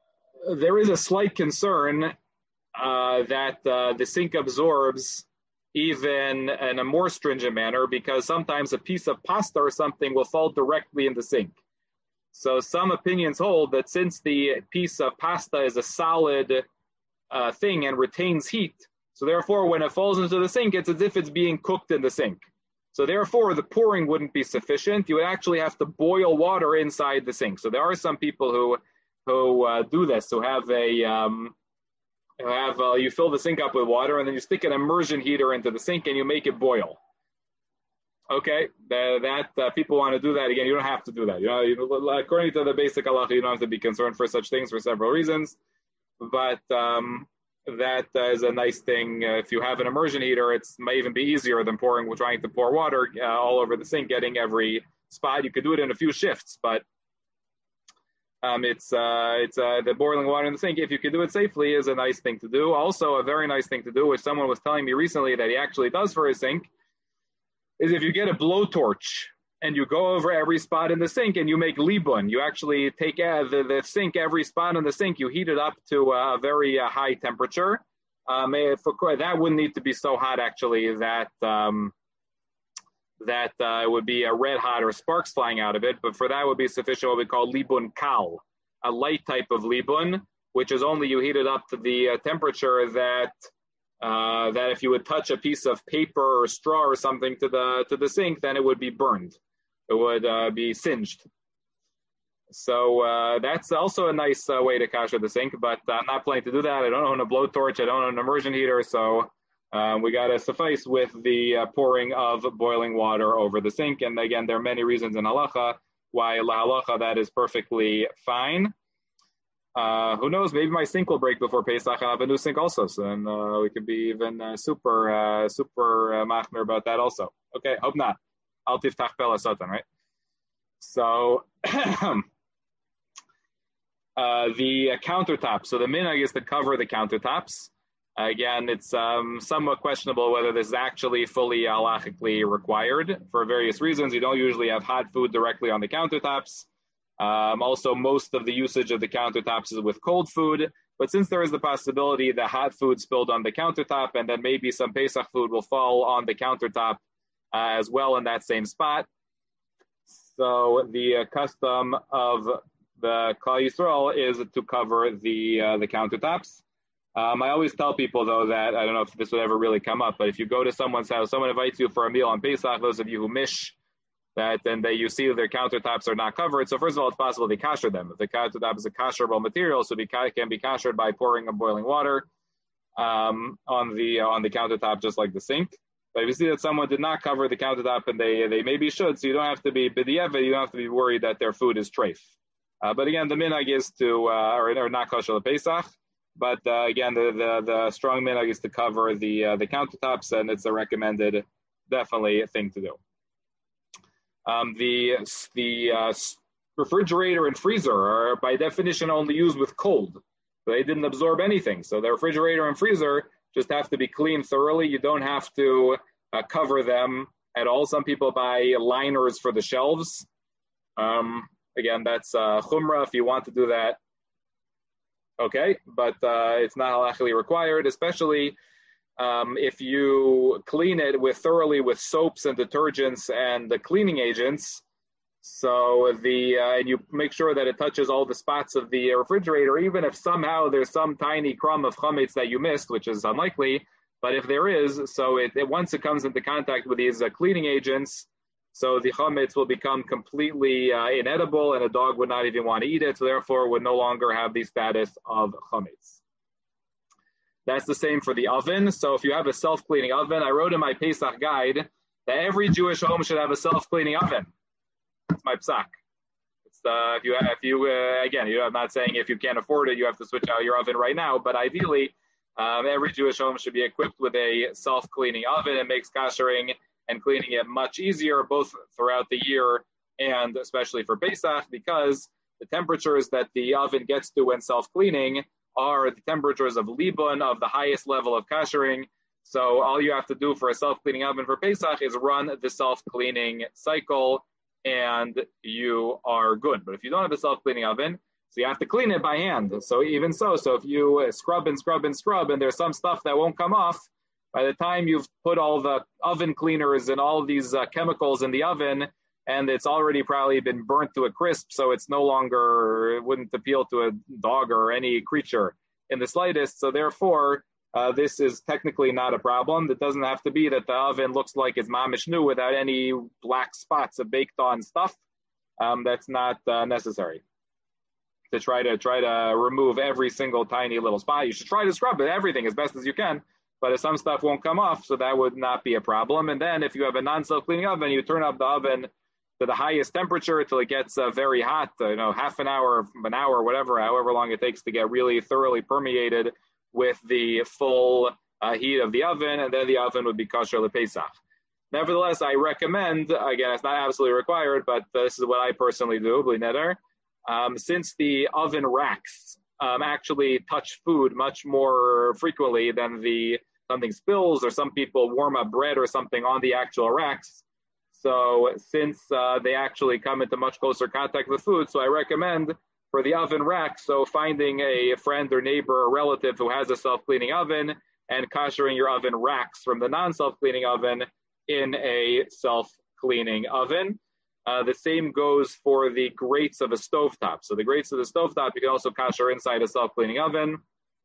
there is a slight concern uh, that uh, the sink absorbs even in a more stringent manner, because sometimes a piece of pasta or something will fall directly in the sink. So some opinions hold that since the piece of pasta is a solid uh, thing and retains heat, so therefore when it falls into the sink, it's as if it's being cooked in the sink. So therefore the pouring wouldn't be sufficient. You would actually have to boil water inside the sink. So there are some people who who uh, do this, who have a, um, who have, uh, you fill the sink up with water and then you stick an immersion heater into the sink and you make it boil. Okay, that, that uh, people want to do that. Again, you don't have to do that. You know, you, according to the basic halacha, you don't have to be concerned for such things for several reasons. But um, that uh, is a nice thing. Uh, if you have an immersion heater, it may even be easier than pouring, trying to pour water uh, all over the sink, getting every spot. You could do it in a few shifts, but um, it's uh, it's uh, the boiling water in the sink, if you can do it safely, is a nice thing to do. Also, a very nice thing to do, which someone was telling me recently that he actually does for his sink, is if you get a blowtorch and you go over every spot in the sink and you make libun, you actually take uh, the, the sink, every spot in the sink, you heat it up to a very uh, high temperature. Um, for, that wouldn't need to be so hot, actually, that um, that uh, it would be a red hot or sparks flying out of it. But for that would be sufficient what we call libun kal, a light type of libun, which is only you heat it up to the uh, temperature that Uh, that if you would touch a piece of paper or straw or something to the to the sink, then it would be burned. It would uh, be singed. So uh, that's also a nice uh, way to kasher the sink, but I'm not planning to do that. I don't own a blowtorch. I don't own an immersion heater, so uh, we got to suffice with the uh, pouring of boiling water over the sink. And again, there are many reasons in halacha why la halacha that is perfectly fine. Uh, who knows? Maybe my sink will break before Pesach. I'll have a new sink also, so then uh, we could be even uh, super, uh, super uh, machmer about that also. Okay, hope not. Al tiftach pela satan, right? So uh, the uh, countertop. So the minhag is to cover the countertops. Uh, again, it's um, somewhat questionable whether this is actually fully halachically required for various reasons. You don't usually have hot food directly on the countertops. Um, also, most of the usage of the countertops is with cold food. But since there is the possibility that hot food spilled on the countertop and then maybe some Pesach food will fall on the countertop uh, as well in that same spot. So the uh, custom of the Klal Yisrael is to cover the uh, the countertops. Um, I always tell people, though, that I don't know if this would ever really come up, but if you go to someone's house, someone invites you for a meal on Pesach, those of you who mish, that then they, you see their countertops are not covered. So first of all, it's possible to kasher them. If the countertop is a kasherable material, so it can be kashered by pouring of boiling water um, on the uh, on the countertop, just like the sink. But if you see that someone did not cover the countertop and they they maybe should, so you don't have to be b'diavad, you don't have to be worried that their food is treif. Uh, but again, the minhag is to uh, or, or not kosher Pesach. But uh, again, the, the the strong minhag is to cover the uh, the countertops, and it's a recommended, definitely a thing to do. Um, the the uh, refrigerator and freezer are by definition only used with cold. They didn't absorb anything. So the refrigerator and freezer just have to be cleaned thoroughly. You don't have to uh, cover them at all. Some people buy liners for the shelves. Um, again, that's uh, chumrah if you want to do that. Okay, but uh, it's not halachically required, especially Um, if you clean it with thoroughly with soaps and detergents and the cleaning agents, so the uh, and you make sure that it touches all the spots of the refrigerator, even if somehow there's some tiny crumb of chametz that you missed, which is unlikely, but if there is, so it, it once it comes into contact with these uh, cleaning agents, so the chametz will become completely uh, inedible, and a dog would not even want to eat it, so therefore would no longer have the status of chametz. That's the same for the oven. So if you have a self-cleaning oven, I wrote in my Pesach guide that every Jewish home should have a self-cleaning oven. It's my psak. It's uh, if you if you uh, again, you know, I'm not saying if you can't afford it, you have to switch out your oven right now. But ideally, um, every Jewish home should be equipped with a self-cleaning oven. It makes kashering and cleaning it much easier, both throughout the year and especially for Pesach, because the temperatures that the oven gets to when self-cleaning are the temperatures of libun, of the highest level of kashering. So all you have to do for a self-cleaning oven for Pesach is run the self-cleaning cycle, and you are good. But if you don't have a self-cleaning oven, so you have to clean it by hand. So even so, so if you scrub and scrub and scrub, and there's some stuff that won't come off, By the time you've put all the oven cleaners and all of these uh, chemicals in the oven, and it's already probably been burnt to a crisp, so it's no longer, it wouldn't appeal to a dog or any creature in the slightest. So therefore, uh, this is technically not a problem. It doesn't have to be that the oven looks like it's mamish new without any black spots of baked on stuff. Um, that's not uh, necessary to try to try to remove every single tiny little spot. You should try to scrub it, everything as best as you can. But if some stuff won't come off, so that would not be a problem. And then if you have a non-self-cleaning oven, you turn up the oven to the highest temperature until it gets uh, very hot, uh, you know, half an hour, an hour, whatever, however long it takes to get really thoroughly permeated with the full uh, heat of the oven, and then the oven would be kosher lePesach. Nevertheless, I recommend, again, it's not absolutely required, but this is what I personally do, bli neder. Um, since the oven racks um, actually touch food much more frequently than the something spills, or some people warm up bread or something on the actual racks. So since uh, they actually come into much closer contact with food, so I recommend for the oven rack, so finding a friend or neighbor or relative who has a self-cleaning oven and koshering your oven racks from the non-self-cleaning oven in a self-cleaning oven. Uh, the same goes for the grates of a stovetop. So the grates of the stovetop, you can also kosher inside a self-cleaning oven.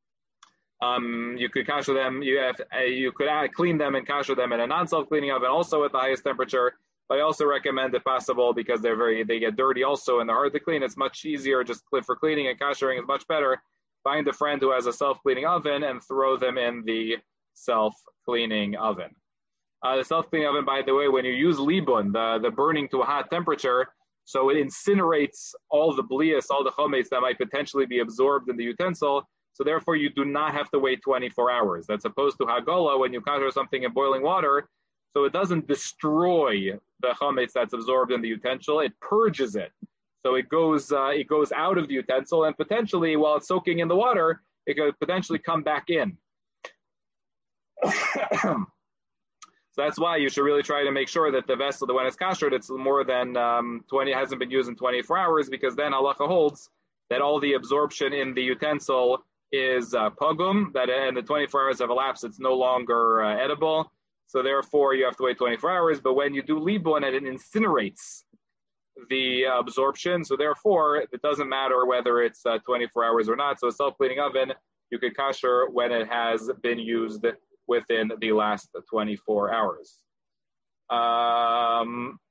Um, you could kosher them, you have, uh, you could add, clean them and kosher them in a non-self-cleaning oven, also at the highest temperature. But I also recommend, if possible, because they're very, they get dirty also and they're hard to clean, it's much easier just for cleaning, and koshering is much better. Find a friend who has a self-cleaning oven and throw them in the self-cleaning oven. Uh, the self-cleaning oven, by the way, when you use libun, the, the burning to a hot temperature, so it incinerates all the blias, all the chometz that might potentially be absorbed in the utensil. So therefore, you do not have to wait twenty-four hours. That's opposed to hagola, when you kosher something in boiling water. So it doesn't destroy the chometz that's absorbed in the utensil. It purges it. So it goes uh, it goes out of the utensil, and potentially, while it's soaking in the water, it could potentially come back in. So that's why you should really try to make sure that the vessel, the when it's koshered, it's more than um, twenty, hasn't been used in twenty-four hours, because then halacha holds that all the absorption in the utensil is uh, pogum, that in the twenty-four hours have elapsed, it's no longer uh, edible. So therefore, you have to wait twenty-four hours. But when you do libun, it incinerates the uh, absorption. So therefore, it doesn't matter whether it's uh, twenty-four hours or not. So a self-cleaning oven, you can kosher when it has been used within the last twenty-four hours. Um,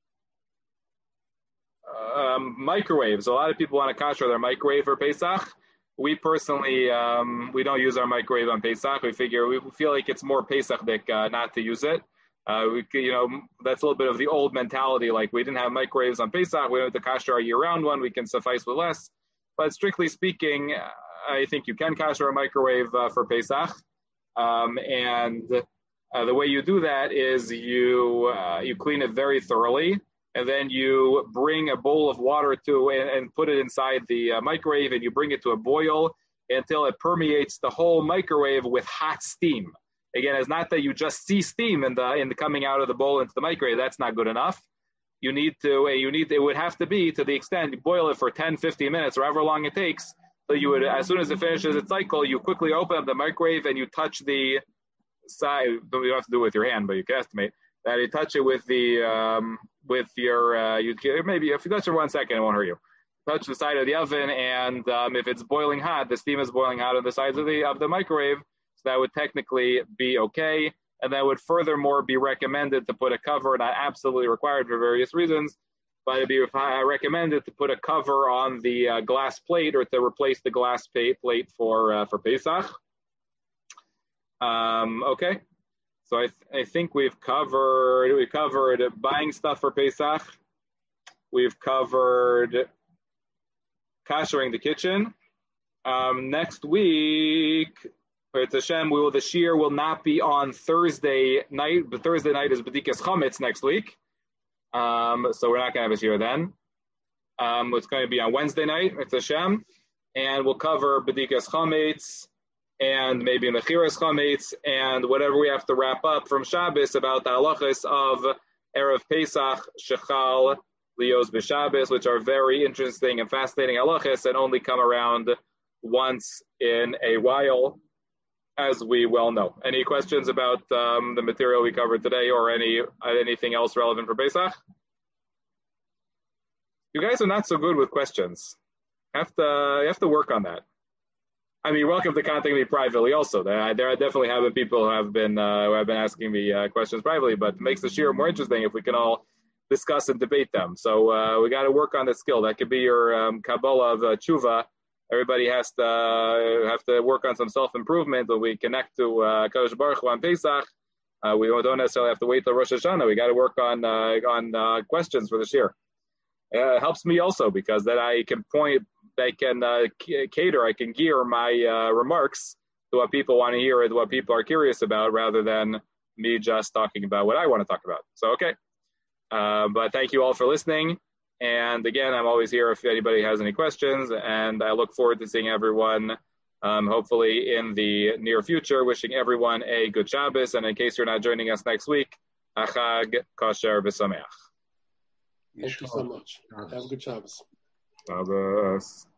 um, microwaves. A lot of people want to kosher their microwave for Pesach. We personally, um, we don't use our microwave on Pesach. We figure, we feel like it's more Pesach-dik uh, not to use it. Uh, we, you know, that's a little bit of the old mentality. Like, we didn't have microwaves on Pesach. We don't have to kosher our year-round one. We can suffice with less. But strictly speaking, I think you can kosher a microwave uh, for Pesach. Um, and uh, the way you do that is you uh, you clean it very thoroughly, and then you bring a bowl of water to and, and put it inside the uh, microwave, and you bring it to a boil until it permeates the whole microwave with hot steam. Again, it's not that you just see steam in the in the coming out of the bowl into the microwave. That's not good enough. You need to you need it would have to be to the extent you boil it for ten, fifteen minutes, or however long it takes. So you would, as soon as it finishes its cycle, you quickly open up the microwave and you touch the side. You don't have to do it with your hand, but you can estimate that you touch it with the um, with your. Uh, you maybe if you touch it one second, it won't hurt you. Touch the side of the oven, and um, if it's boiling hot, the steam is boiling hot on the sides of the of the microwave. So that would technically be okay, and that would furthermore be recommended to put a cover, not absolutely required for various reasons. But it'd be recommended to put a cover on the uh, glass plate, or to replace the glass plate for uh, for Pesach. Um, okay, so I th- I think we've covered we covered buying stuff for Pesach. We've covered koshering the kitchen. Um, next week, it's Hashem. We will the shiur will not be on Thursday night. But Thursday night is B'dikas Chametz next week. Um, so we're not going to have a shiur then. Um, it's going to be on Wednesday night. It's Hashem. And we'll cover B'dikas Chametz and maybe Mechiras Chametz and whatever we have to wrap up from Shabbos about the halachas of Erev Pesach, Shechal, Lios B'Shabbos, which are very interesting and fascinating halachas and only come around once in a while. as we well know. Any questions about um, the material we covered today, or any anything else relevant for Pesach? You guys are not so good with questions. Have to you have to work on that. I mean, you're welcome to contact me privately also. There, there definitely have been people who have been uh, who have been asking me uh, questions privately, but it makes the shiur more interesting if we can all discuss and debate them. So uh, we got to work on the skill. That could be your um, Kabbalah of uh, tshuva. Everybody has to uh, have to work on some self-improvement when we connect to uh, Kadosh Baruch Hu on Pesach. Uh, we don't necessarily have to wait till Rosh Hashanah. We got to work on uh, on uh, questions for this year. Uh, it helps me also because then I can point, I can uh, cater, I can gear my uh, remarks to what people want to hear and what people are curious about, rather than me just talking about what I want to talk about. So, okay. Uh, but thank you all for listening. And again, I'm always here if anybody has any questions. And I look forward to seeing everyone, um, hopefully in the near future. Wishing everyone a good Shabbos. And in case you're not joining us next week, Achag Kosher V'Sameach. Thank you so much. Have a good Shabbos. Shabbos.